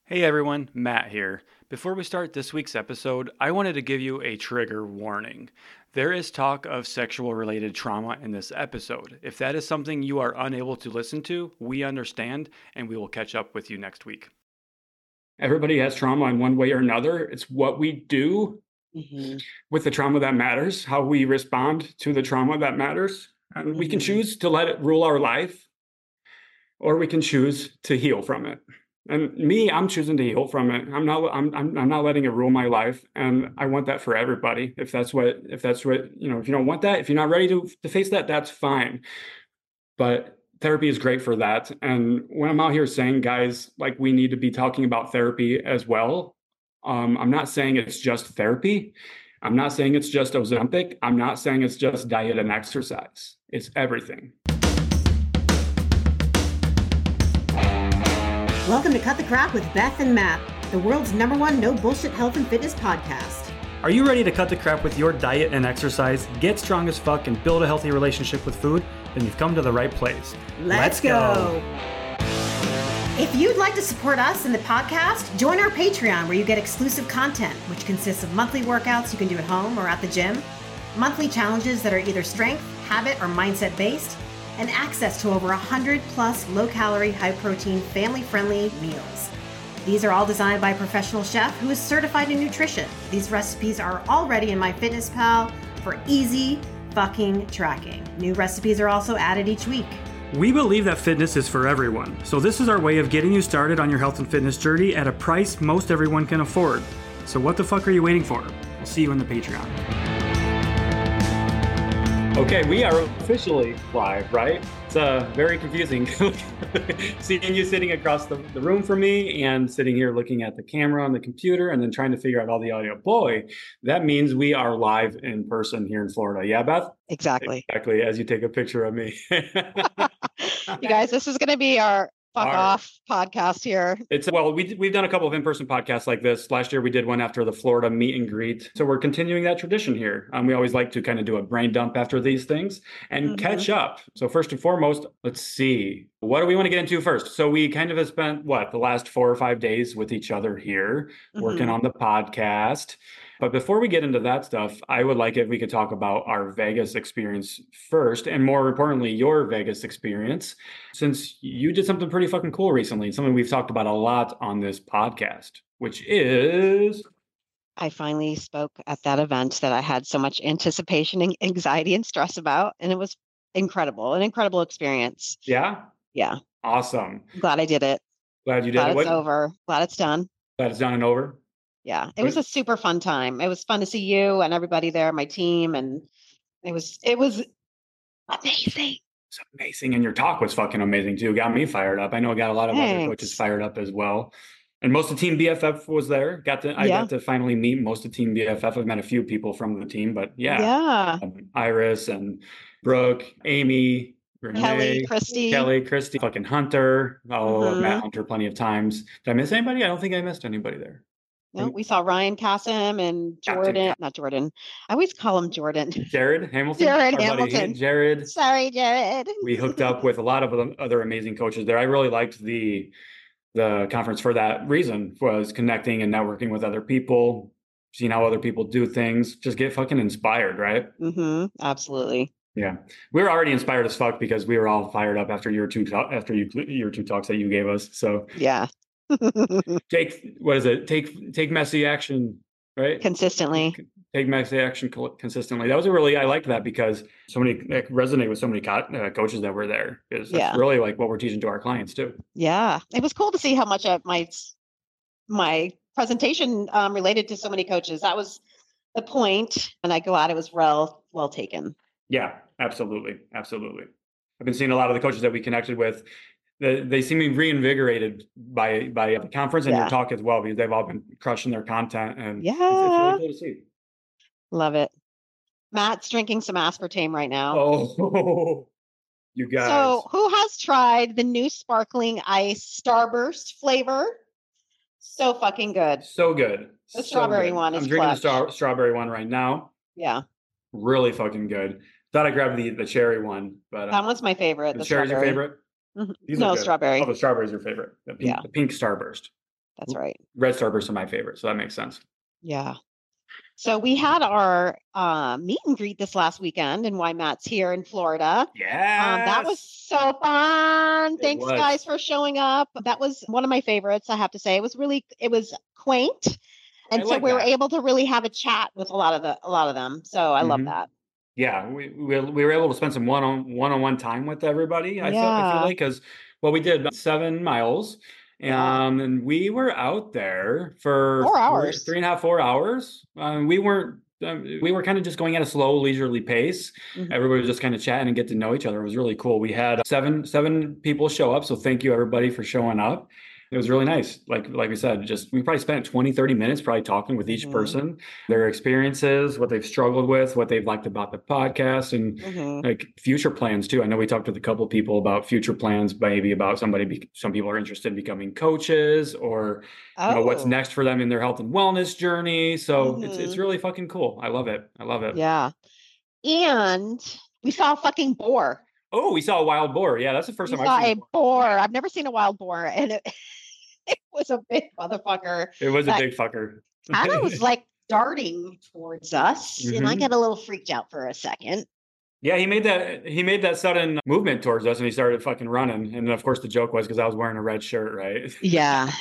Hey everyone, Matt here. Before we start this week's episode, I wanted to give you a trigger warning. There is talk of sexual related trauma in this episode. If that is something you are unable to listen to, we understand and we will catch up with you next week. Everybody has trauma in one way or another. It's what we do with the trauma that matters, how we respond to the trauma that matters. And we can choose to let it rule our life, or we can choose to heal from it. And me, I'm choosing to heal from it. I'm not letting it rule my life. And I want that for everybody. If that's what, if you don't want that, if you're not ready to face that, that's fine. But therapy is great for that. And when I'm out here saying, guys, like, we need to be talking about therapy as well. I'm not saying it's just therapy. I'm not saying it's just Ozempic. I'm not saying it's just diet and exercise. It's everything. Welcome to Cut the Crap with Beth and Matt, the world's #1 no bullshit health and fitness podcast. Are you ready to cut the crap with your diet and exercise, get strong as fuck, and build a healthy relationship with food? Then you've come to the right place. Let's go. If you'd like to support us in the podcast, join our Patreon where you get exclusive content, which consists of monthly workouts you can do at home or at the gym, monthly challenges that are either strength, habit, or mindset based, and access to over 100 plus low-calorie, high-protein, family-friendly meals. These are all designed by a professional chef who is certified in nutrition. These recipes are already in MyFitnessPal for easy fucking tracking. New recipes are also added each week. We believe that fitness is for everyone, so this is our way of getting you started on your health and fitness journey at a price most everyone can afford. So what the fuck are you waiting for? We'll see you in the Patreon. Okay, we are officially live, right? It's very confusing seeing you sitting across the room from me and sitting here looking at the camera on the computer and then trying to figure out all the audio. Boy, that means we are live in person here in Florida. Yeah, Beth? Exactly. Exactly, as you take a picture of me. You guys, this is going to be our off podcast here. We've done a couple of in-person podcasts like this. Last year we did one after the Florida meet and greet. So we're continuing that tradition here. We always like to kind of do a brain dump after these things and catch up. So first and foremost, let's see. What do we want to get into first? So we kind of have spent the last 4 or 5 days with each other here working on the podcast. But before we get into that stuff, I would like if we could talk about our Vegas experience first, and more importantly, your Vegas experience, since you did something pretty fucking cool recently, something we've talked about a lot on this podcast, which is... I finally spoke at that event that I had so much anticipation and anxiety and stress about, and it was incredible, an incredible experience. Yeah? Yeah. Awesome. Glad I did it. Glad you did it. Glad it's over. Glad it's done. Glad it's done and over. Yeah, it was a super fun time. It was fun to see you and everybody there, my team, and it was amazing. It's amazing, and your talk was fucking amazing too. Got me fired up. I know I got a lot of other coaches fired up as well. And most of Team BFF was there. I got to finally meet most of Team BFF. I've met a few people from the team, but Iris and Brooke, Amy, Renee, Kelly, Christy, fucking Hunter. Matt Hunter plenty of times. Did I miss anybody? I don't think I missed anybody there. No, we saw Ryan Cassim and not Jordan. I always call him Jordan. Jared Hamilton. Jared. Sorry, Jared. We hooked up with a lot of other amazing coaches there. I really liked the conference for that reason, was connecting and networking with other people, seeing how other people do things, just get fucking inspired, right? Absolutely. Yeah. We were already inspired as fuck because we were all fired up after your two talks that you gave us. So yeah. Take messy action, right? Consistently. Take messy action consistently. That was I liked that because resonate with so many coaches that were there. Because that's really like what we're teaching to our clients too. Yeah. It was cool to see how much of my presentation related to so many coaches. That was the point. And I go out, it was well taken. Yeah, absolutely. Absolutely. I've been seeing a lot of the coaches that we connected with. They seem reinvigorated by the conference and your talk as well, because they've all been crushing their content, and it's really cool to see. Love it. Matt's drinking some aspartame right now. Oh, you guys. So who has tried the new sparkling ice Starburst flavor? So fucking good. So good. The strawberry one is I'm drinking the strawberry one right now. Yeah. Really fucking good. Thought I grabbed the cherry one, but that one's my favorite. The cherry's your favorite? No, strawberry. Oh, the strawberry's your favorite. The pink Starburst. That's right. Red Starbursts are my favorite, so that makes sense. Yeah. So we had our meet and greet this last weekend in Matt's here in Florida. That was Yes. so fun. Thanks, was. guys, for showing up. That was one of my favorites, I have to say. It was quaint. And I so like we were that. able to really have a chat with a lot of them. So I love that. Yeah, we were able to spend some one-on-one time with everybody. I feel Yeah. like, because we did about 7 miles, Yeah. and we were out there for 4 hours. 3.5, 4 hours. We were kind of just going at a slow, leisurely pace. Mhm. Everybody was just kind of chatting and get to know each other. It was really cool. We had seven people show up, so thank you everybody for showing up. It was really nice. Like we said, we probably spent 20, 30 minutes probably talking with each person, their experiences, what they've struggled with, what they've liked about the podcast, and like future plans too. I know we talked with a couple of people about future plans, maybe about some people are interested in becoming coaches, or you know, what's next for them in their health and wellness journey. So it's really fucking cool. I love it. Yeah. And we saw a fucking boar. Oh, we saw a wild boar. Yeah, that's the first time I've seen a boar. I've never seen a wild boar, and it was a big motherfucker. It was a big fucker. Kind of was like darting towards us, and I got a little freaked out for a second. Yeah, he made that sudden movement towards us, and he started fucking running. And of course, the joke was because I was wearing a red shirt, right? Yeah.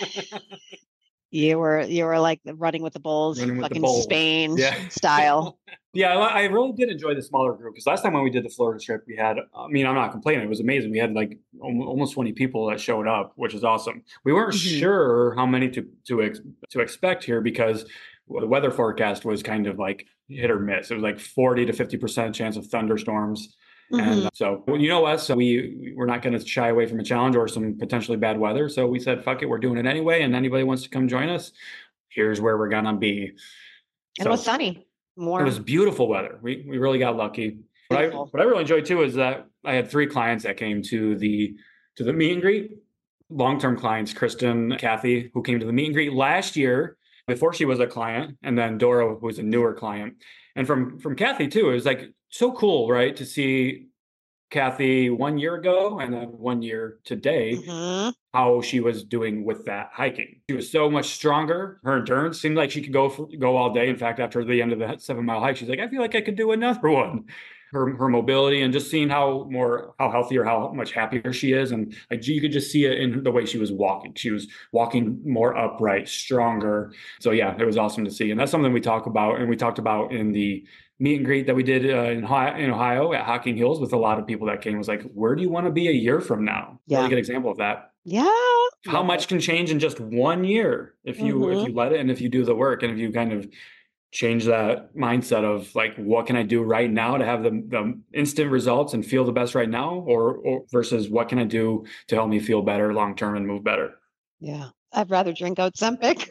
You were like running with the bulls, fucking Spain style. Yeah, I really did enjoy the smaller group, because last time when we did the Florida trip, we had, I'm not complaining, it was amazing. We had like almost 20 people that showed up, which is awesome. We weren't sure how many to expect here, because the weather forecast was kind of like hit or miss. It was like 40 to 50% chance of thunderstorms. And so, you know us, so we're not going to shy away from a challenge or some potentially bad weather. So we said, fuck it, we're doing it anyway. And anybody wants to come join us, here's where we're going to be. And it was sunny. Warm. It was beautiful weather. We really got lucky. What I really enjoyed too is that I had 3 clients that came to the meet and greet. Long-term clients, Kristen, Kathy, who came to the meet and greet last year before she was a client, and then Dora, who was a newer client. And from Kathy too, it was like so cool, right, to see Kathy 1 year ago and then 1 year today, how she was doing with that hiking. She was so much stronger. Her endurance seemed like she could go all day. In fact, after the end of the 7-mile hike, she's like, I feel like I could do another one. Her mobility, and just seeing how healthy, or how much happier she is. And like, you could just see it in the way she was walking. She was walking more upright, stronger. So yeah, it was awesome to see. And that's something we talk about. And we talked about in the meet and greet that we did in Ohio at Hocking Hills, with a lot of people that came, was like, where do you want to be a year from now? Yeah. Really good example of that. Yeah. How much can change in just 1 year if you let it, and if you do the work, and if you kind of change that mindset of like, what can I do right now to have the instant results and feel the best right now, or versus what can I do to help me feel better long term and move better? Yeah, I'd rather drink Ozempic.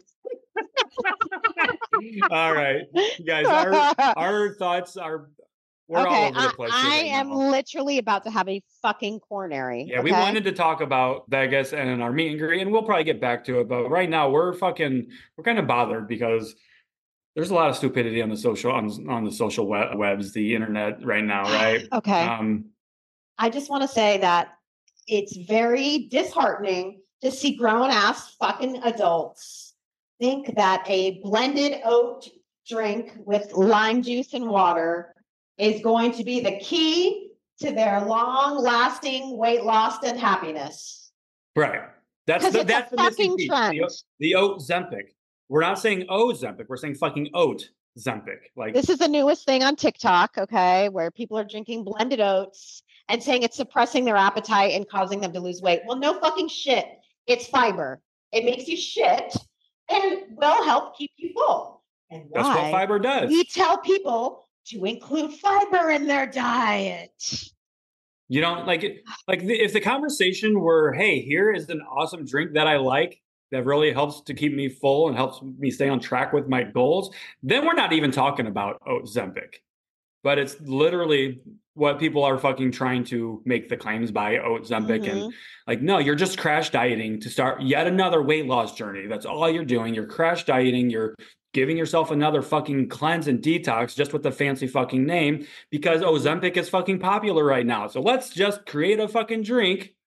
All right, you guys, our thoughts are, we're all over the place. I am literally about to have a fucking coronary. Yeah, we wanted to talk about Vegas and our meet and greet, and we'll probably get back to it. But right now, we're kind of bothered, because there's a lot of stupidity on the social webs, the internet right now, right? Okay. I just want to say that it's very disheartening to see grown-ass fucking adults think that a blended oat drink with lime juice and water is going to be the key to their long-lasting weight loss and happiness. Right. That's the fucking trend. The Ozempic. We're not saying Ozempic. We're saying fucking Oat-Zempic. Like, this is the newest thing on TikTok, okay, where people are drinking blended oats and saying it's suppressing their appetite and causing them to lose weight. Well, no fucking shit. It's fiber. It makes you shit and will help keep you full. And why? That's what fiber does. We tell people to include fiber in their diet. You don't if the conversation were, hey, here is an awesome drink that I like, that really helps to keep me full and helps me stay on track with my goals, then we're not even talking about Ozempic. But it's literally what people are fucking trying to make the claims by Ozempic. And like, no, you're just crash dieting to start yet another weight loss journey. That's all you're doing. You're crash dieting. You're giving yourself another fucking cleanse and detox, just with the fancy fucking name, because Ozempic is fucking popular right now. So let's just create a fucking drink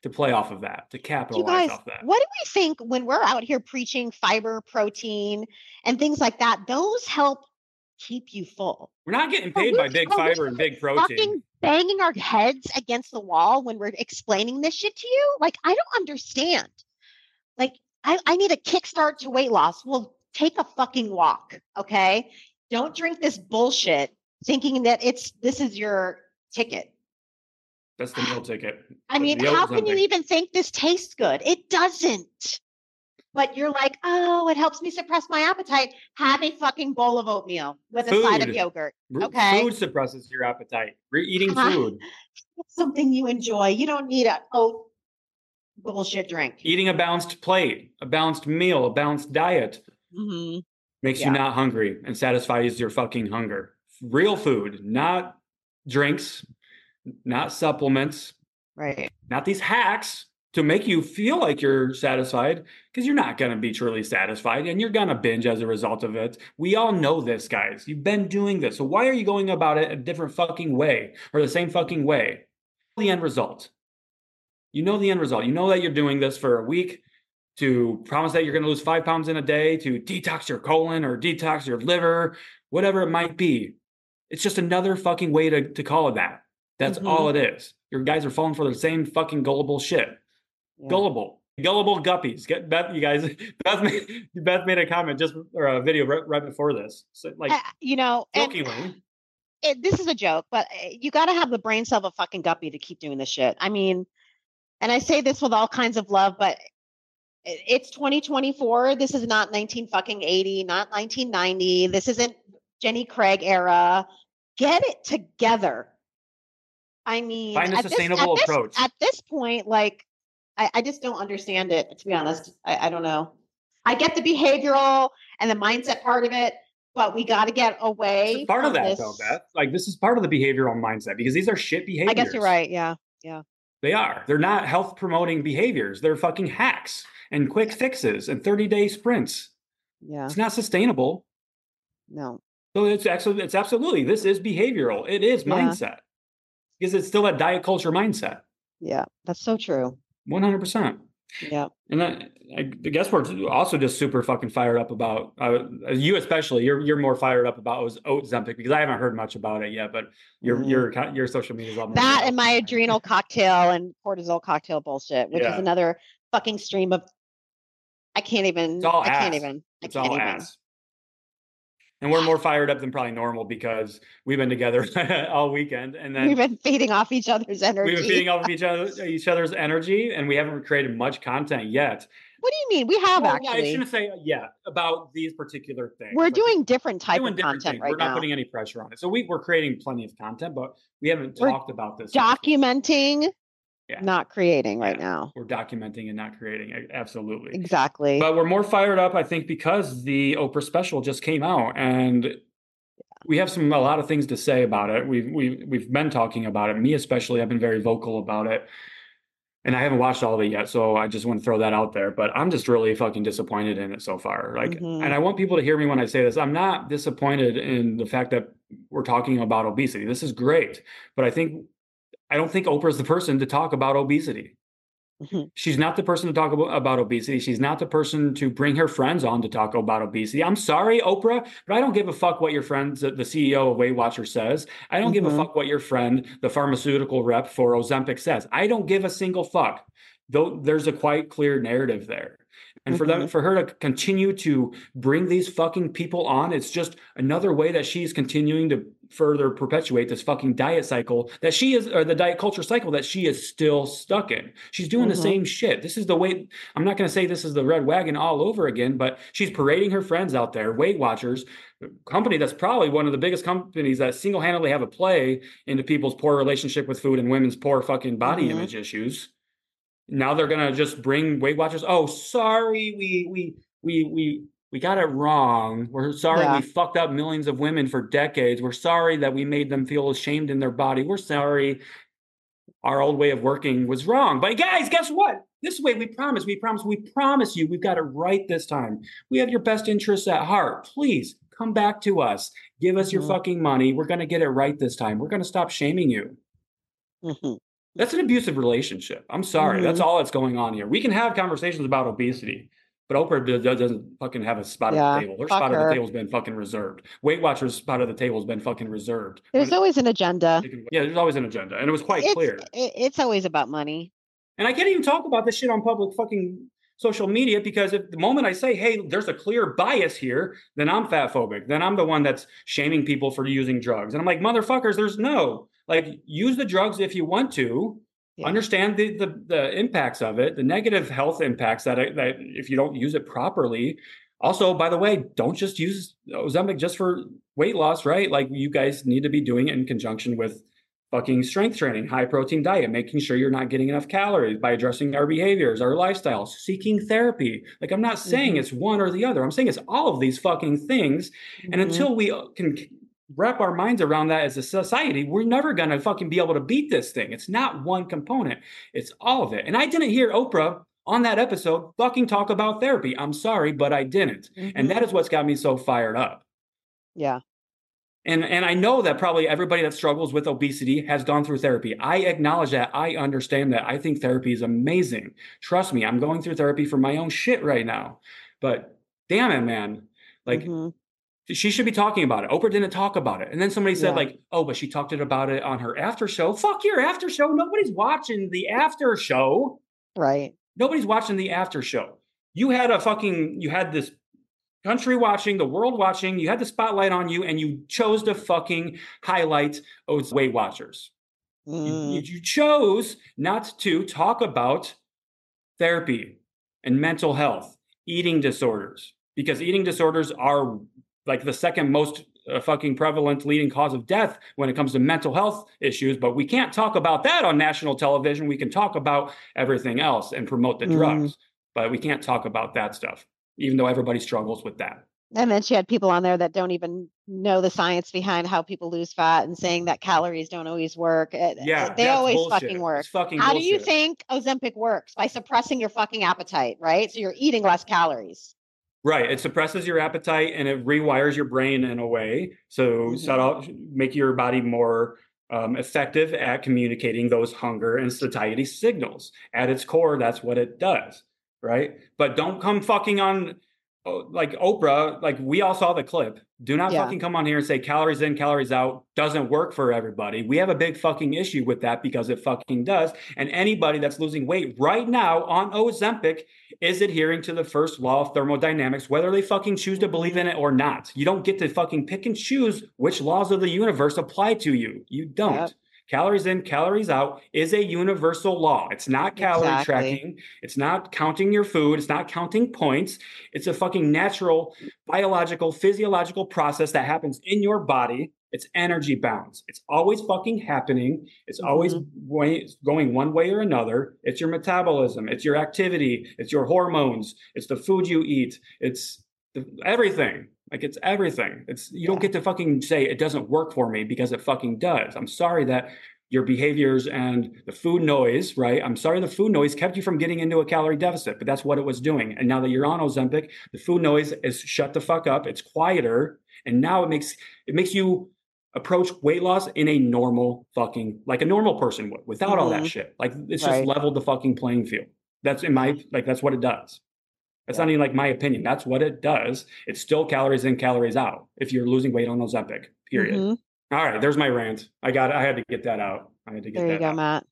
to play off of that, to You capitalize guys, off that. what do we think when we're out here preaching fiber, protein, and things like that? Those help keep you full. We're not getting paid by big fiber and big protein. Fucking banging our heads against the wall when we're explaining this shit to you. Like, I don't understand. Like, I need a kickstart to weight loss. Well, take a fucking walk, okay? Don't drink this bullshit thinking that this is your ticket. That's the meal ticket. I mean, how can you even think this tastes good? It doesn't. But you're like, oh, it helps me suppress my appetite. Have a fucking bowl of oatmeal with a side of yogurt. Okay. Food suppresses your appetite. We're eating food. Something you enjoy. You don't need a oat bullshit drink. Eating a balanced plate, a balanced meal, a balanced diet makes you not hungry and satisfies your fucking hunger. Real food, not drinks, not supplements, right? Not these hacks to make you feel like you're satisfied, because you're not going to be truly satisfied and you're going to binge as a result of it. We all know this, guys. You've been doing this. So why are you going about it a different fucking way or the same fucking way? The end result. You know the end result. You know that you're doing this for a week to promise that you're going to lose 5 pounds in a day, to detox your colon or detox your liver, whatever it might be. It's just another fucking way to call it that. That's all it is. Your guys are falling for the same fucking gullible shit. Yeah. Gullible guppies. Beth, you guys. Beth made a comment or a video right before this. So, like, jokingly. This is a joke, but you got to have the brain cell of a fucking guppy to keep doing this shit. I mean, and I say this with all kinds of love, but it's 2024. This is not 1980, not 1990. This isn't Jenny Craig era. Get it together. I mean, find a sustainable approach. At this point, like, I just don't understand it, to be honest. I don't know. I get the behavioral and the mindset part of it, but we got to get away. It's part of that, though, Beth. Like, this is part of the behavioral mindset because these are shit behaviors. I guess you're right. Yeah. They are. They're not health promoting behaviors. They're fucking hacks and quick fixes and 30-day sprints. Yeah. It's not sustainable. No. So it's absolutely, this is behavioral. It is mindset because it's still a diet culture mindset. Yeah, that's so true. 100%. Yeah. And I guess we're also just super fucking fired up about you, especially. You're more fired up about Ozempic because I haven't heard much about it yet. But your social media is all that and my adrenal cocktail and cortisol cocktail bullshit, which is another fucking stream of. I can't even. It's all ass. And we're more fired up than probably normal because we've been together all weekend, and then we've been feeding off each other's energy. We've been feeding off of each other's energy, and we haven't created much content yet. What do you mean? We have actually. I shouldn't say about these particular things. We're doing different type of content right now. We're not putting any pressure on it, so we're creating plenty of content, but we haven't talked about this. Documenting. Not creating right now. We're documenting and not creating. Absolutely. Exactly. But we're more fired up, I think, because the Oprah special just came out and we have a lot of things to say about it. We've been talking about it. Me especially, I've been very vocal about it. And I haven't watched all of it yet, so I just want to throw that out there. But I'm just really fucking disappointed in it so far. Like, and I want people to hear me when I say this. I'm not disappointed in the fact that we're talking about obesity. This is great. But I don't think Oprah's the person to talk about obesity. She's not the person to talk about obesity. She's not the person to bring her friends on to talk about obesity. I'm sorry, Oprah, but I don't give a fuck what your friend, the CEO of Weight Watchers says. I don't give a fuck what your friend, the pharmaceutical rep for Ozempic says. I don't give a single fuck. Though there's a quite clear narrative there. And for her to continue to bring these fucking people on, it's just another way that she's continuing to further perpetuate this fucking diet cycle that she is, or the diet culture cycle that she is still stuck in. She's doing the same shit. This is the way. I'm not going to say this is the red wagon all over again, but she's parading her friends out there, Weight Watchers, a company that's probably one of the biggest companies that single-handedly have a play into people's poor relationship with food and women's poor fucking body image issues. Now they're gonna just bring Weight Watchers. Oh, sorry, we got it wrong. We're sorry we fucked up millions of women for decades. We're sorry that we made them feel ashamed in their body. We're sorry. Our old way of working was wrong. But guys, guess what? This way, we promise you, we've got it right this time. We have your best interests at heart. Please come back to us. Give us your fucking money. We're gonna get it right this time. We're gonna stop shaming you. That's an abusive relationship. I'm sorry. That's all that's going on here. We can have conversations about obesity, but Oprah doesn't fucking have a spot at the table. Her spot at the table's been fucking reserved. Weight Watchers' spot at the table's been fucking reserved. There's always an agenda. Yeah, there's always an agenda. And it was quite clear. It's always about money. And I can't even talk about this shit on public fucking social media because if the moment I say, hey, there's a clear bias here, then I'm fat phobic. Then I'm the one that's shaming people for using drugs. And I'm like, motherfuckers, there's no, like, use the drugs if you want to. Yeah. Understand the impacts of it, the negative health impacts that if you don't use it properly. Also, by the way, don't just use Ozempic just for weight loss, right? Like, you guys need to be doing it in conjunction with fucking strength training, high protein diet, making sure you're not getting enough calories by addressing our behaviors, our lifestyles, seeking therapy. Like, I'm not saying it's one or the other. I'm saying it's all of these fucking things. And until we can wrap our minds around that as a society, we're never going to fucking be able to beat this thing. It's not one component. It's all of it. And I didn't hear Oprah on that episode fucking talk about therapy. I'm sorry, but I didn't. And that is what's got me so fired up. Yeah. And I know that probably everybody that struggles with obesity has gone through therapy. I acknowledge that. I understand that. I think therapy is amazing. Trust me, I'm going through therapy for my own shit right now. But damn it, man. Like, she should be talking about it. Oprah didn't talk about it. And then somebody said, like, oh, but she talked about it on her after show. Fuck your after show. Nobody's watching the after show. Right. Nobody's watching the after show. You had this country watching, the world watching, you had the spotlight on you, and you chose to fucking highlight Weight Watchers. You chose not to talk about therapy and mental health, eating disorders, because eating disorders are like the second most fucking prevalent leading cause of death when it comes to mental health issues. But we can't talk about that on national television. We can talk about everything else and promote the drugs, but we can't talk about that stuff, even though everybody struggles with that. And then she had people on there that don't even know the science behind how people lose fat and saying that calories don't always work. They always bullshit. Fucking work. It's fucking how bullshit. Do you think Ozempic works? By suppressing your fucking appetite, right? So you're eating less calories. Right. It suppresses your appetite and it rewires your brain in a way. So make your body more effective at communicating those hunger and satiety signals. At its core, that's what it does. Right. But don't come fucking on like Oprah. Like, we all saw the clip. Do not fucking come on here and say calories in, calories out doesn't work for everybody. We have a big fucking issue with that because it fucking does. And anybody that's losing weight right now on Ozempic is adhering to the first law of thermodynamics, whether they fucking choose to believe in it or not. You don't get to fucking pick and choose which laws of the universe apply to you. You don't. Yep. Calories in, calories out is a universal law. It's not calorie tracking. It's not counting your food. It's not counting points. It's a fucking natural, biological, physiological process that happens in your body. It's energy balance. It's always fucking happening. It's always going one way or another. It's your metabolism. It's your activity. It's your hormones. It's the food you eat. It's everything. Like, it's everything. You don't get to fucking say it doesn't work for me because it fucking does. I'm sorry that your behaviors and the food noise, right? I'm sorry the food noise kept you from getting into a calorie deficit, but that's what it was doing. And now that you're on Ozempic, the food noise is shut the fuck up. It's quieter. And now it makes you approach weight loss in a normal fucking, like a normal person would, without all that shit. Like, it's just leveled the fucking playing field. That's that's what it does. That's not even like my opinion. That's what it does. It's still calories in, calories out if you're losing weight on Ozempic, period. All right, there's my rant. I had to get that out. There you go, Matt.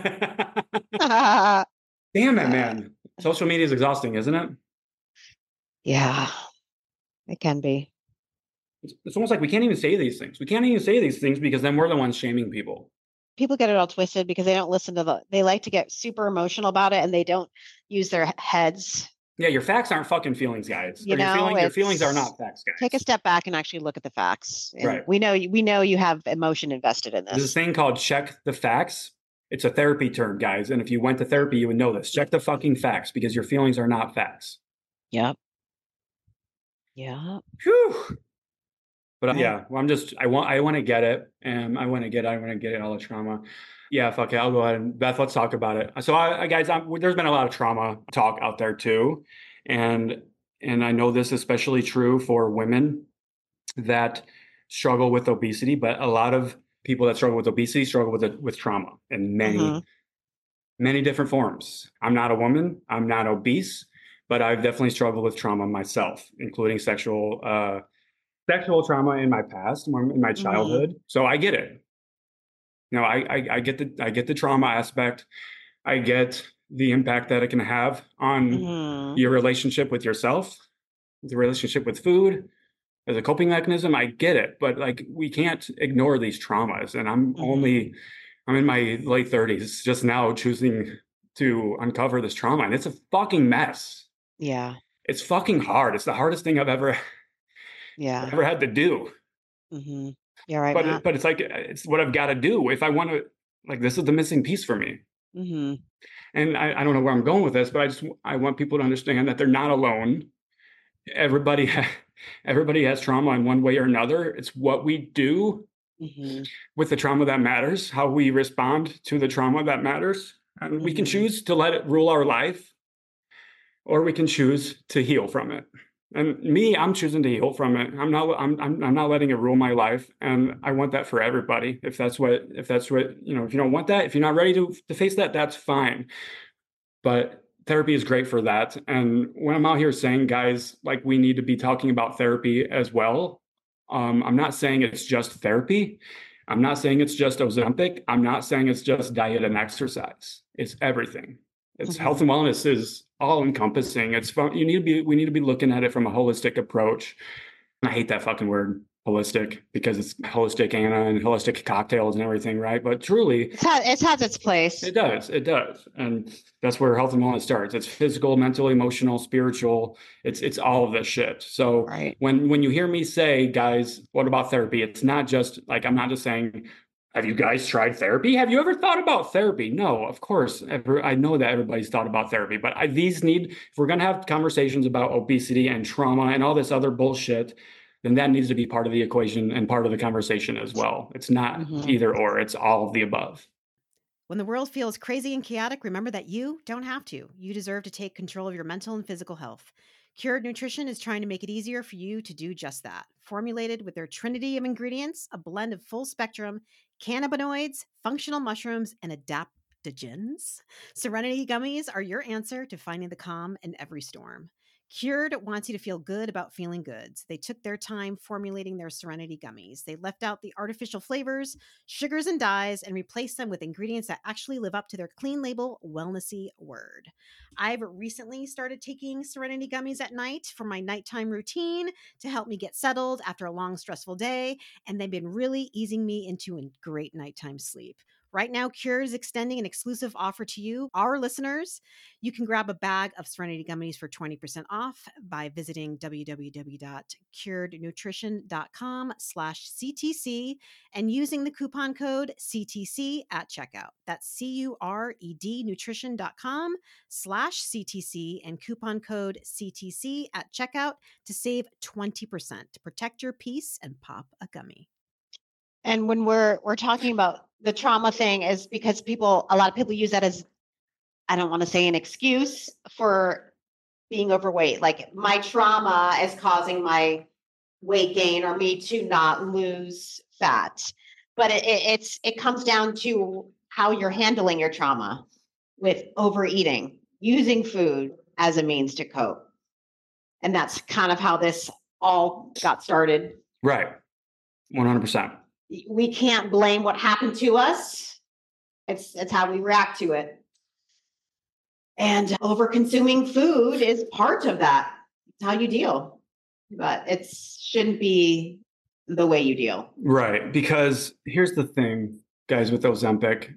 Damn it, man. Social media is exhausting, isn't it? Yeah, it can be. It's almost like we can't even say these things. We can't even say these things because then we're the ones shaming people. People get it all twisted because they don't listen to they like to get super emotional about it and they don't use their heads. Yeah, your facts aren't fucking feelings, guys. Your feelings are not facts, guys. Take a step back and actually look at the facts. And right. We know you have emotion invested in this. There's this thing called check the facts. It's a therapy term, guys. And if you went to therapy, you would know this. Check the fucking facts because your feelings are not facts. Yep. Yeah. Whew. But I want to get it. And I want to get all the trauma. Yeah, fuck it. I'll go ahead and Beth, let's talk about it. So guys, there's been a lot of trauma talk out there too. And I know this is especially true for women that struggle with obesity, but a lot of people that struggle with obesity struggle with trauma in many different forms. I'm not a woman. I'm not obese, but I've definitely struggled with trauma myself, including sexual trauma in my past, in my childhood. So I get it. I get the trauma aspect. I get the impact that it can have on your relationship with yourself, the relationship with food as a coping mechanism. I get it, but like, we can't ignore these traumas. And I'm in my late 30s, just now choosing to uncover this trauma, and it's a fucking mess. Yeah. It's fucking hard. It's the hardest thing I've ever had to do. Yeah, right. But it's like, it's what I've got to do if I want to, like, this is the missing piece for me. And I don't know where I'm going with this, but I want people to understand that they're not alone. Everybody has trauma in one way or another. It's what we do with the trauma that matters, how we respond to the trauma that matters. And we can choose to let it rule our life, or we can choose to heal from it. And me, I'm choosing to heal from it. I'm not letting it rule my life. And I want that for everybody. If that's what, if you don't want that, if you're not ready to face that, that's fine. But therapy is great for that. And when I'm out here saying, guys, like, we need to be talking about therapy as well. I'm not saying it's just therapy. I'm not saying it's just Ozempic. I'm not saying it's just diet and exercise. It's everything. It's health and wellness is all encompassing. It's fun. We need to be looking at it from a holistic approach. And I hate that fucking word, holistic, because it's holistic Anna and holistic cocktails and everything, right? But truly, it has its place. It does. And that's where health and wellness starts. It's physical, mental, emotional, spiritual. It's all of this shit. So when you hear me say, guys, what about therapy? It's not just like, I'm not just saying, have you guys tried therapy? Have you ever thought about therapy? No, of course. I know that everybody's thought about therapy, but if we're going to have conversations about obesity and trauma and all this other bullshit, then that needs to be part of the equation and part of the conversation as well. It's not either or, it's all of the above. When the world feels crazy and chaotic, remember that you don't have to. You deserve to take control of your mental and physical health. Cured Nutrition is trying to make it easier for you to do just that. Formulated with their trinity of ingredients, a blend of full-spectrum cannabinoids, functional mushrooms, and adaptogens, Serenity Gummies are your answer to finding the calm in every storm. Cured wants you to feel good about feeling good. They took their time formulating their Serenity Gummies. They left out the artificial flavors, sugars, and dyes, and replaced them with ingredients that actually live up to their clean label, wellnessy word. I've recently started taking Serenity Gummies at night for my nighttime routine to help me get settled after a long, stressful day, and they've been really easing me into a great nighttime sleep. Right now, Cured is extending an exclusive offer to you, our listeners. You can grab a bag of Serenity Gummies for 20% off by visiting www.curednutrition.com/CTC and using the coupon code CTC at checkout. That's CURED nutrition.com/CTC and coupon code CTC at checkout to save 20% to protect your peace and pop a gummy. And when we're talking about the trauma thing, is because a lot of people use that as, I don't want to say an excuse for being overweight. Like, my trauma is causing my weight gain or me to not lose fat. But it comes down to how you're handling your trauma with overeating, using food as a means to cope. And that's kind of how this all got started. Right. 100%. We can't blame what happened to us. It's how we react to it. And over consuming food is part of that. It's how you deal. But it shouldn't be the way you deal. Right. Because here's the thing, guys, with Ozempic.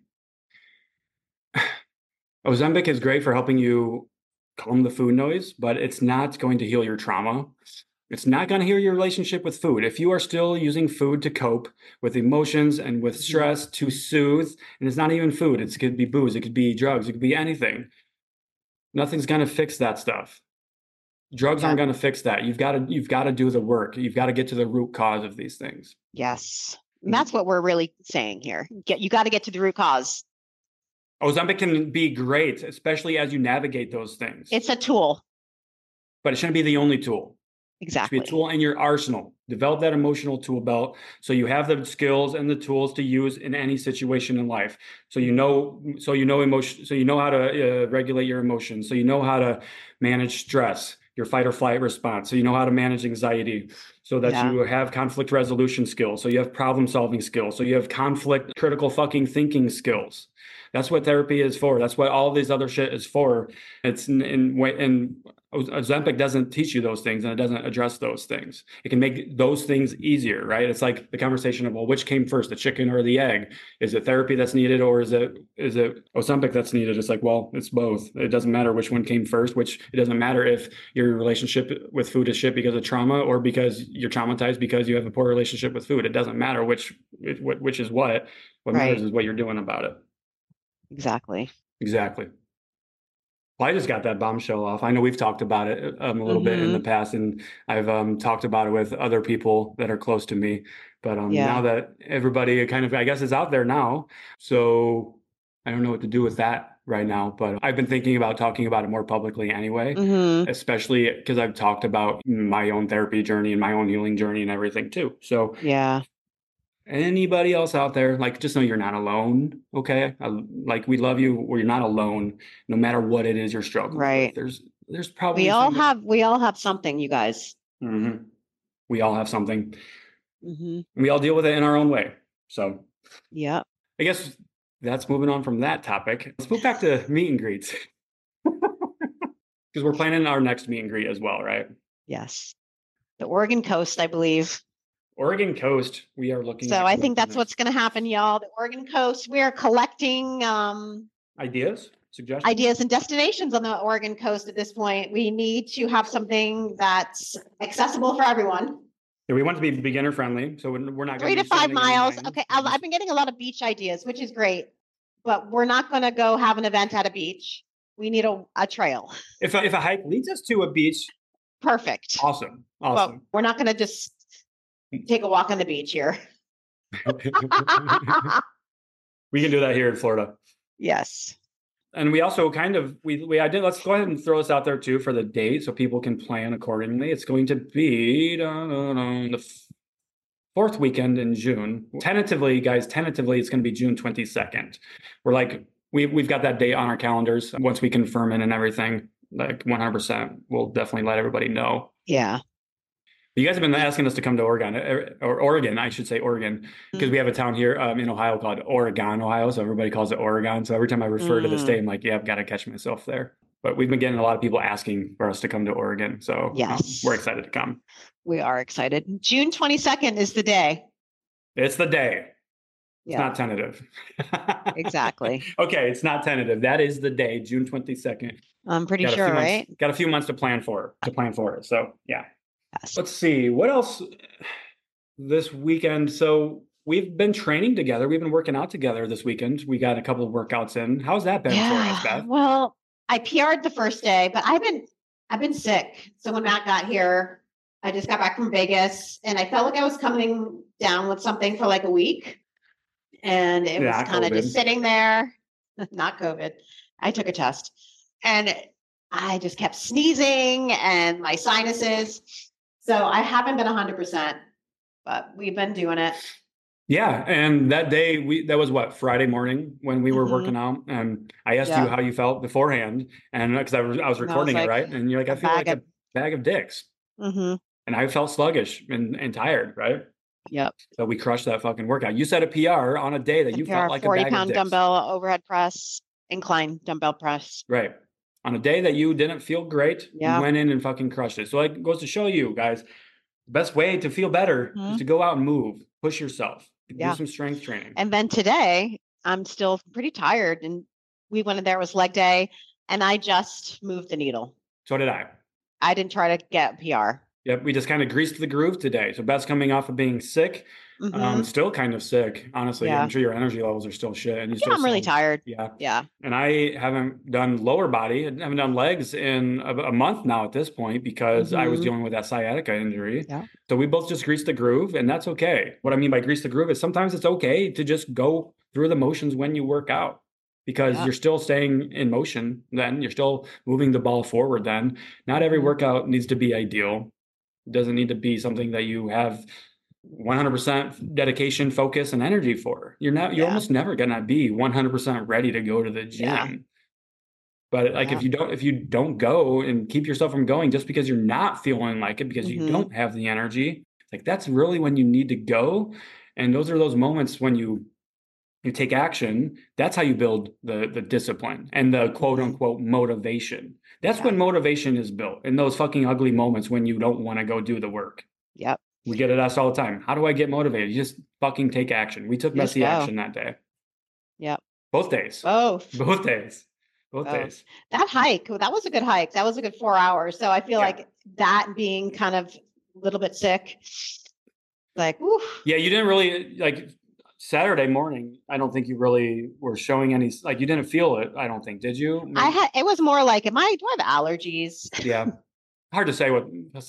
Ozempic is great for helping you calm the food noise, but it's not going to heal your trauma. It's not going to heal your relationship with food. If you are still using food to cope with emotions and with stress, to soothe, and it's not even food, it could be booze, it could be drugs, it could be anything. Nothing's going to fix that stuff. Drugs aren't going to fix that. You've got to do the work. You've got to get to the root cause of these things. Yes. And that's what we're really saying here. You got to get to the root cause. Ozempic can be great, especially as you navigate those things. It's a tool. But it shouldn't be the only tool. Should be a Exactly. tool in your arsenal. Develop that emotional tool belt so you have the skills and the tools to use in any situation in life. So you know emotion. So you know how to regulate your emotions. So you know how to manage stress, your fight or flight response. So you know how to manage anxiety. So that Yeah. you have conflict resolution skills. So you have problem solving skills. So you have conflict critical fucking thinking skills. That's what therapy is for. That's what all this other shit is for. It's in Ozempic doesn't teach you those things and it doesn't address those things. It can make those things easier, right? It's like the conversation of, well, which came first, the chicken or the egg? Is it therapy that's needed or is it Ozempic that's needed? It's like, well, it's both. It doesn't matter which one came first, it doesn't matter if your relationship with food is shit because of trauma or because you're traumatized because you have a poor relationship with food. It doesn't matter which is what. What matters Right. is what you're doing about it. Exactly. Exactly. Well, I just got that bombshell off. I know we've talked about it a little bit in the past, and I've talked about it with other people that are close to me. But now Yeah. that everybody kind of, I guess, is out there now, so I don't know what to do with that right now. But I've been thinking about talking about it more publicly anyway, Mm-hmm. especially because I've talked about my own therapy journey and my own healing journey and everything too. So Yeah. anybody else out there, like, just know you're not alone. Okay. Like, we love you, or you're not alone, no matter what it is you're struggling with. Right. There's probably somebody. We all have something, you guys. Mhm. We all have something. Mm-hmm. And we all deal with it in our own way. So Yep. I guess that's moving on from that topic. Let's move back to meet and greets because we're planning our next meet and greet as well, right? Yes. The Oregon coast, I believe. Oregon coast. We are looking So at I think that's collecting what's going to happen, y'all. The Oregon coast. We are collecting ideas, suggestions. ideas and destinations on the Oregon coast at this point. We need to have something that's accessible for everyone. Yeah, we want to be beginner friendly, so we're not 3 going to be 5 sending any miles. lines. Okay. I've been getting a lot of beach ideas, which is great, but we're not going to go have an event at a beach. We need a trail. If a hike leads us to a beach, Perfect. awesome. But we're not going to just take a walk on the beach here. We can do that here in Florida. Yes. And we also kind of I did. Let's go ahead and throw this out there too for the date, so people can plan accordingly. It's going to be the fourth weekend in June. Tentatively, guys, it's going to be June 22nd. We're like, we've got that date on our calendars. Once we confirm it and everything, like 100%, we'll definitely let everybody know. Yeah. You guys have been asking us to come to Oregon, or Oregon, I should say Oregon, because we have a town here in Ohio called Oregon, Ohio. So everybody calls it Oregon. So every time I refer to the state, I'm like, yeah, I've got to catch myself there. But we've been getting a lot of people asking for us to come to Oregon. So yes, we're excited to come. We are excited. June 22nd is the day. It's the day. It's Yeah. not tentative. Exactly. Okay, it's not tentative. That is the day, June 22nd. I'm pretty sure, right? Got a few months to plan for it. So yeah. Yes. Let's see what else this weekend. So we've been training together. We've been working out together this weekend. We got a couple of workouts in. How's that been for us, Beth? Well, I PR'd the first day, but I've been sick. So when Matt got here, I just got back from Vegas and I felt like I was coming down with something for like a week. And it was kind of just sitting there. Not COVID. I took a test and I just kept sneezing and my sinuses. So I haven't been 100%, but we've been doing it. Yeah. And that day that was what, Friday morning when we were working out, and I asked you how you felt beforehand. And because I was recording it, right? And you're like, I feel like a bag of dicks. And I felt sluggish and tired, right? Yep. So we crushed that fucking workout. You set a PR on a day that you felt like a bag of dicks. 40-pound dumbbell overhead press, incline dumbbell press. Right. On a day that you didn't feel great, you went in and fucking crushed it. So it goes to show you guys, the best way to feel better is to go out and move, push yourself, do some strength training. And then today, I'm still pretty tired. And we went in there, it was leg day, and I just moved the needle. So did I. I didn't try to get PR. Yep, we just kind of greased the groove today. So Beth's coming off of being sick. Still kind of sick, honestly. Yeah. I'm sure your energy levels are still shit. And I'm really tired. Yeah. And I haven't done lower body. I haven't done legs in a month now at this point because I was dealing with that sciatica injury. Yeah. So we both just greased the groove, and that's okay. What I mean by grease the groove is sometimes it's okay to just go through the motions when you work out, because you're still staying in motion then. You're still moving the ball forward then. Not every workout needs to be ideal. It doesn't need to be something that you have 100% dedication, focus, and energy for. You're almost never gonna be 100% ready to go to the gym. Yeah. But like if you don't go and keep yourself from going just because you're not feeling like it, because you don't have the energy, like that's really when you need to go. And those are those moments when you take action. That's how you build the discipline and the quote unquote motivation. That's when motivation is built, in those fucking ugly moments when you don't want to go do the work. Yep. We get it asked all the time. How do I get motivated? You just fucking take action. We took messy action that day. Yep. Both days. Both days. That hike, that was a good hike. That was a good 4 hours. So I feel like that being kind of a little bit sick, like, whew. Yeah, you didn't really like Saturday morning. I don't think you really were showing any, like you didn't feel it. I don't think, did you? Maybe? It was more like, do I have allergies? Yeah. Hard to say what.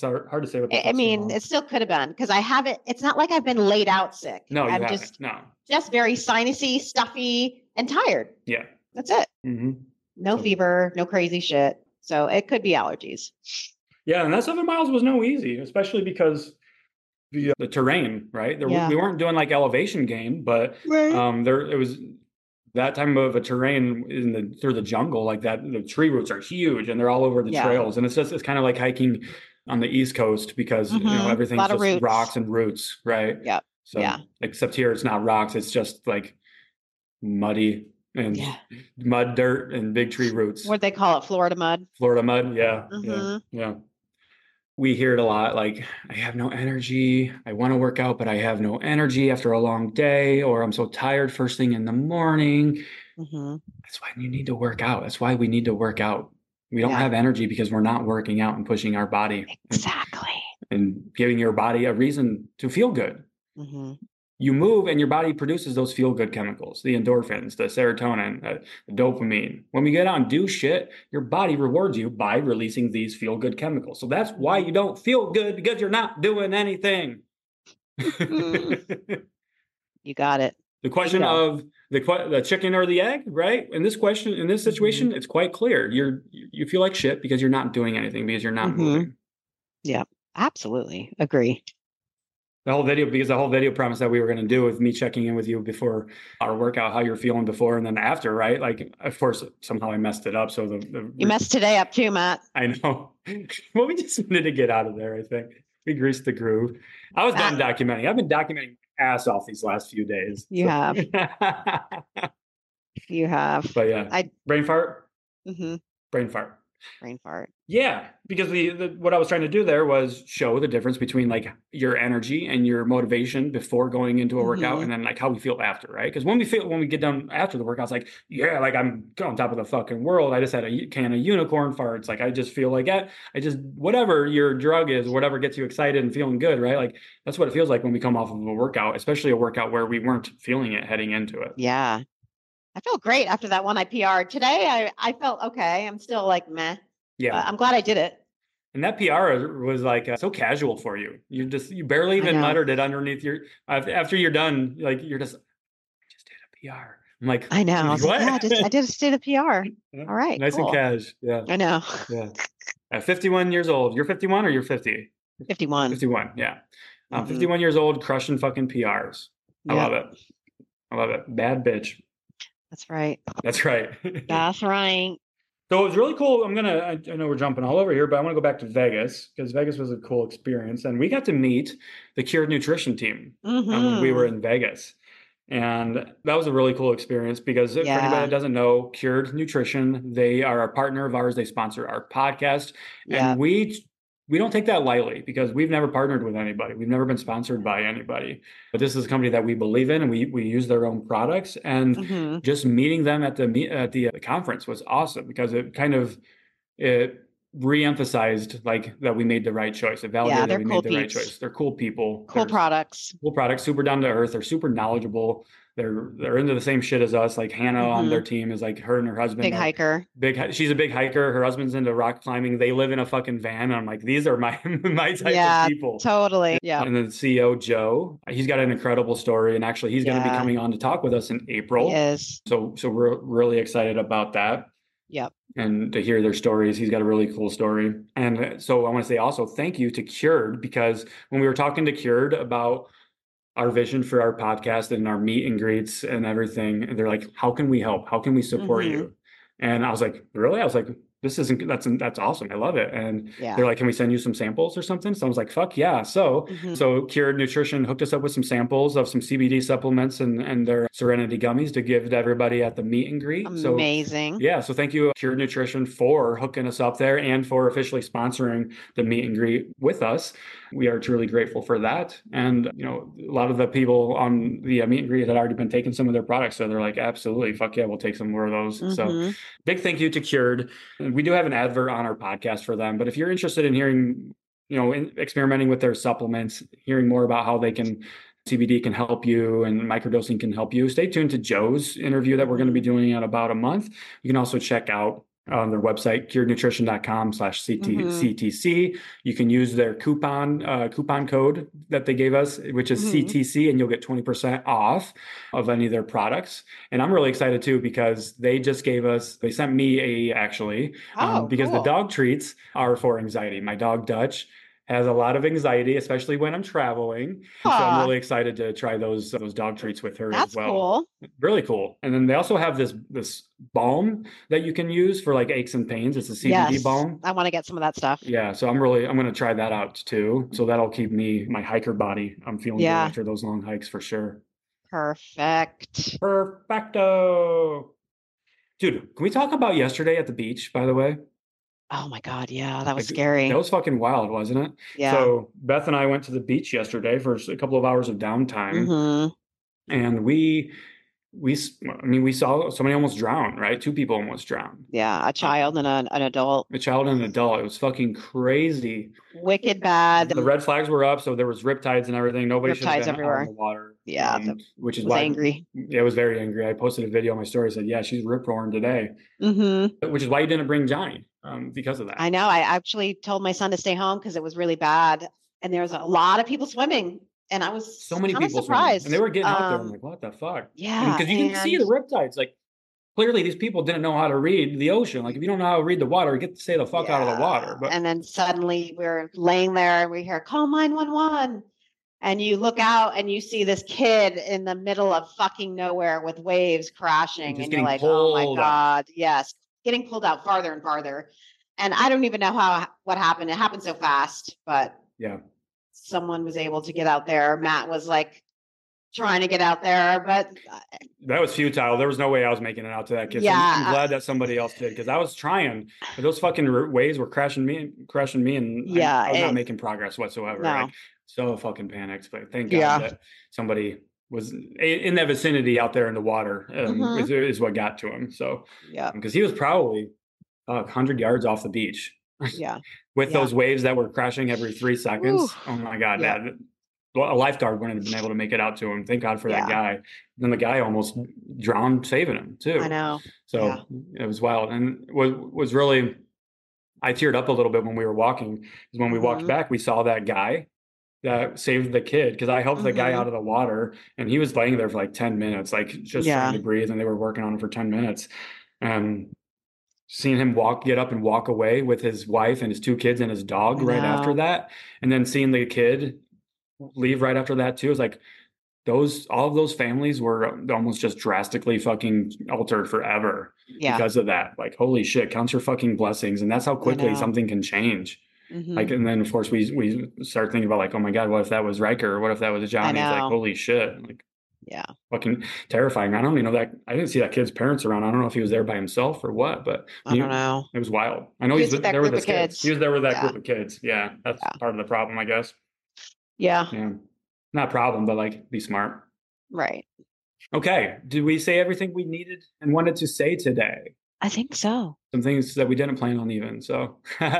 I mean, it still could have been because I haven't. It's not like I've been laid out sick. No, you I'm haven't. just very sinusy, stuffy, and tired. Yeah, that's it. No fever, no crazy shit. So it could be allergies. Yeah, and that 7 miles was no easy, especially because the terrain, right? We weren't doing like elevation gain, but it was that time of a terrain through the jungle like that. The tree roots are huge and they're all over the trails, and it's kind of like hiking on the East Coast because everything's just rocks and roots, right? Yeah. So except here it's not rocks, it's just like muddy and mud, dirt, and big tree roots. What they call it, Florida mud. Florida mud, yeah. We hear it a lot, like, I have no energy. I want to work out, but I have no energy after a long day, or I'm so tired first thing in the morning. That's why you need to work out. That's why we need to work out. We don't have energy because we're not working out and pushing our body. Exactly. And giving your body a reason to feel good. You move and your body produces those feel-good chemicals, the endorphins, the serotonin, the dopamine. When we get out and do shit, your body rewards you by releasing these feel-good chemicals. So that's why you don't feel good, because you're not doing anything. You got it. The question of the chicken or the egg, right? In this situation, it's quite clear. You feel like shit because you're not doing anything, because you're not moving. Yeah, absolutely. Agree. The whole video promise that we were going to do with me checking in with you before our workout, how you're feeling before and then after, right? Like, of course, somehow I messed it up. So you messed today up too, Matt. I know. Well, we just wanted to get out of there. I think we greased the groove. I was done documenting. I've been documenting ass off these last few days. You have. You have. But yeah, brain fart. Brain fart. Brain fart. Yeah, because what I was trying to do there was show the difference between like your energy and your motivation before going into a workout, and then like how we feel after, right? Because when we get done after the workout, it's like, yeah, like I'm on top of the fucking world. I just had a can of unicorn farts. Like I just feel like whatever your drug is, whatever gets you excited and feeling good, right? Like that's what it feels like when we come off of a workout, especially a workout where we weren't feeling it heading into it. Yeah. I felt great after that one I PR'd. Today, I felt okay. I'm still like, meh. Yeah. I'm glad I did it. And that PR was like so casual for you. You barely even muttered it underneath after you're done. Like I just did a PR. I'm like, I know. I was like, I just did a PR. All right. Nice cool. and cash. Yeah. I know. Yeah. At 51 years old. You're 51 or you're 50? 51. 51. Yeah. 51 years old, crushing fucking PRs. I love it. I love it. Bad bitch. That's right. That's right. That's right. So it was really cool. I know we're jumping all over here, but I want to go back to Vegas because Vegas was a cool experience. And we got to meet the Cured Nutrition team when we were in Vegas. And that was a really cool experience because for anybody that doesn't know, Cured Nutrition, they are a partner of ours. They sponsor our podcast. And we don't take that lightly because we've never partnered with anybody. We've never been sponsored by anybody. But this is a company that we believe in, and we use their own products. And just meeting them at the conference was awesome because it re-emphasized like that we made the right choice. It validated that we made the right choice. They're cool people. Cool products, super down to earth. They're super knowledgeable. They're into the same shit as us. Like Hannah on their team is like her and her husband. Big hiker. She's a big hiker. Her husband's into rock climbing. They live in a fucking van. And I'm like, these are my type of people. Totally. Yeah. And then CEO Joe, he's got an incredible story. And actually he's going to be coming on to talk with us in April. He is. So we're really excited about that. Yep. and to hear their stories. He's got a really cool story. And so I want to say also thank you to Cured, because when we were talking to Cured about our vision for our podcast and our meet and greets and everything, they're like, how can we help? How can we support Mhm. you? And I was like, really? I was like, that's awesome. I love it. And Yeah. they're like, can we send you some samples or something? So I was like, fuck yeah. So Mhm. Cured Nutrition hooked us up with some samples of some CBD supplements and their Serenity gummies to give to everybody at the meet and greet. So Amazing. yeah, so thank you, Cured Nutrition, for hooking us up there and for officially sponsoring the meet and greet with us. We are truly grateful for that. And, you know, a lot of the people on the meet and greet had already been taking some of their products. So they're like, absolutely, fuck yeah, we'll take some more of those. So Mhm. big thank you to Cured. And we do have an advert on our podcast for them. But if you're interested in hearing, you know, experimenting with their supplements, hearing more about how they can CBD can help you and microdosing can help you, stay tuned to Joe's interview that we're going to be doing in about a month. You can also check out on their website, curednutrition.com/CTC. Mhm. You can use their coupon code that they gave us, which is Mhm. CTC, and you'll get 20% off of any of their products. And I'm really excited too, because they sent me Oh, because the cool. dog treats are for anxiety. My dog Dutch has a lot of anxiety, especially when I'm traveling. And so I'm Aw, really excited to try those dog treats with her as that's well. cool. Really cool. And then they also have this balm that you can use for like aches and pains. It's a CBD Yes. balm. I want to get some of that stuff. Yeah, so I'm going to try that out too. So that'll keep my hiker body. I'm feeling good Yeah. after those long hikes for sure. Perfect. Perfecto. Dude, can we talk about yesterday at the beach, by the way? Oh my God. Yeah, that was Like, that scary. was fucking wild, wasn't it? Yeah. So Beth and I went to the beach yesterday for a couple of hours of downtime, Mhm. and we saw somebody almost drown, right? Two people almost drowned. Yeah, a child and an adult. A child and an adult. It was fucking crazy. Wicked bad. The red flags were up, so there was riptides and everything. Nobody should have Riptides been out in everywhere. the water. Yeah, that Which is was why angry. it was very angry. I posted a video on my story, said, yeah, she's rip roaring today. Mhm. Which is why you didn't bring Johnny, because of that. I know. I actually told my son to stay home because it was really bad, and there was a lot of people swimming, and I was So many kind of people swimming, surprised. and they were getting out there. I'm like, what the fuck? Yeah, Because you can see the riptides. Like, clearly these people didn't know how to read the ocean. Like, if you don't know how to read the water, get to stay the fuck out of the water. But and then suddenly we're laying there, and we hear call 911, and you look out and you see this kid in the middle of fucking nowhere with waves crashing, just and you're getting like, oh my pulled out. God, yes, getting pulled out farther and farther. And I don't even know what happened. It happened so fast, but Yeah, someone was able to get out there. Matt was like trying to get out there, but that was futile. There was no way I was making it out to that kid. So Yeah. I'm glad that somebody else did, because I was trying, but those fucking waves were crashing me, and Yeah, I was not making progress whatsoever. No. Like, so fucking panicked. But thank God Yeah. that somebody was in that vicinity out there in the water, Mhm. is what got to him. So yeah, because he was probably 100 yards off the beach yeah, with Yeah. those waves that were crashing every 3 seconds. Whew. Oh my God, Yeah. Dad. Well, a lifeguard wouldn't have been able to make it out to him. Thank God for that Yeah. guy. Then the guy almost drowned, saving him too. I know. So Yeah. it was wild, and was really. I teared up a little bit when we were walking, because when we walked Mhm. back, we saw that guy that saved the kid, because I helped the guy Mhm. out of the water, and he was laying there for like 10 minutes, like just Yeah. trying to breathe, and they were working on him for 10 minutes. Seeing him get up and walk away with his wife and his 2 kids and his dog I right after know. that, and then seeing the kid leave right after that too, is like all of those families were almost just drastically fucking altered forever Yeah. because of that. Like, holy shit, count your fucking blessings, and that's how quickly know. something can change. Mhm. Like, and then of course we start thinking about like, oh my God, what if that was Riker, or what if that was Johnny? It's like, know. holy shit, like, Yeah. fucking terrifying. I don't even know that. I didn't see that kid's parents around. I don't know if he was there by himself or what, but I don't know. it was wild. I know He he's was with that there with group his of kids. kids. He was there with that Yeah. group of kids. Yeah, that's Yeah. part of the problem, I guess. Yeah. Yeah, not problem, but like, be smart. Right. Okay, did we say everything we needed and wanted to say today? I think so. Some things that we didn't plan on even. So,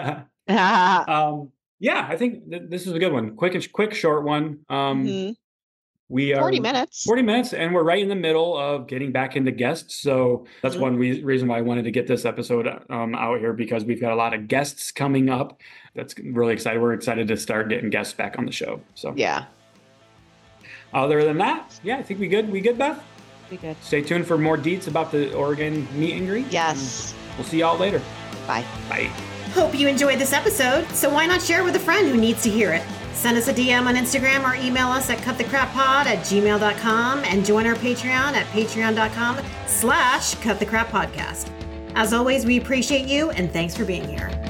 Mhm. yeah, I think this is a good one. Quick, short one. We are 40 minutes. 40 minutes, and we're right in the middle of getting back into guests. So that's Mhm. one reason why I wanted to get this episode out here, because we've got a lot of guests coming up. That's really excited. We're excited to start getting guests back on the show. So Yeah. other than that, yeah, I think we good. We good, Beth? Be good. Stay tuned for more deets about the Oregon meet and greet. Yes. We'll see y'all later. Bye. Bye. Hope you enjoyed this episode, so why not share with a friend who needs to hear it? Send us a DM on Instagram or email us at cutthecrappod@gmail.com and join our Patreon at patreon.com/cutthecrappodcast. As always, we appreciate you and thanks for being here.